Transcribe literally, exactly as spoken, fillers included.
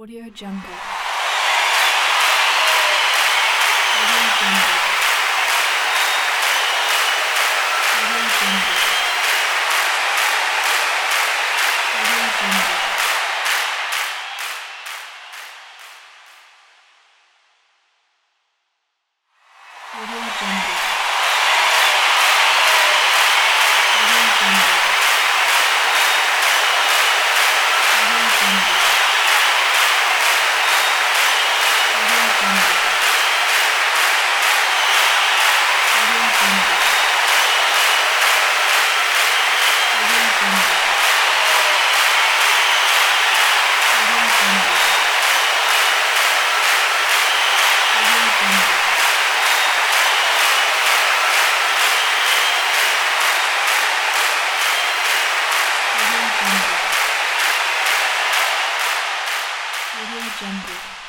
Audio Jungle. Audio Jungle. Audio Jungle. Audio Jungle. Audio Jungle. Audio Jungle. Audio Jungle. Audio Jungle. Audio Jungle. Audio Jungle. Audio Jungle. Audio Jungle. Audio Jungle. Audio Jungle.